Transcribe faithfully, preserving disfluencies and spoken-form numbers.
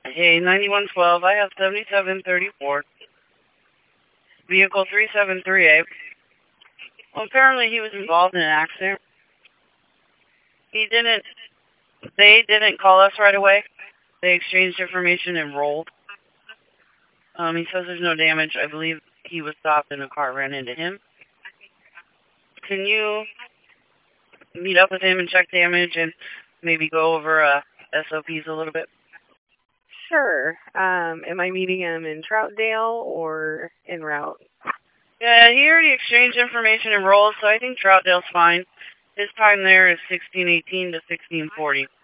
Hey, ninety-one twelve, I have seventy-seven thirty-four. Vehicle three seven three eight. Well, apparently he was involved in an accident. He didn't, they didn't call us right away. They exchanged information and rolled. Um, he says there's no damage. I believe he was stopped and a car ran into him. Can you meet up with him and check damage and maybe go over uh, S O Ps a little bit? Sure. Um, am I meeting him in Troutdale or en route? Yeah, he already exchanged information and rolled, so I think Troutdale's fine. His time there is sixteen eighteen to sixteen forty.